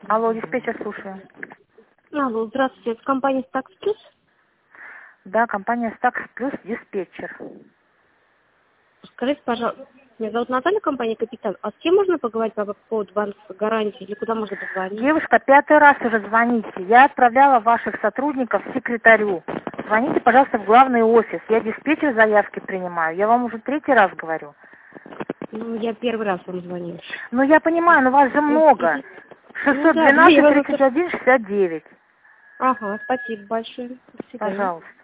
Алло, диспетчер, слушаю. Алло, здравствуйте, это компания Стакс Плюс? Да, компания Стакс Плюс, диспетчер. Скажите, пожалуйста, меня зовут Наталья, компания Капитан. А с кем можно поговорить по поводу банковской гарантии или куда можно позвонить? Девушка, 5-й раз уже звоните. Я отправляла ваших сотрудников секретарю. Звоните, пожалуйста, в главный офис. Я диспетчер заявки принимаю. Я вам уже 3-й раз говорю. Ну, я первый раз вам звоню. Ну, я понимаю, но вас же много. 612-31-69. Ага, спасибо большое. До свидания. Пожалуйста.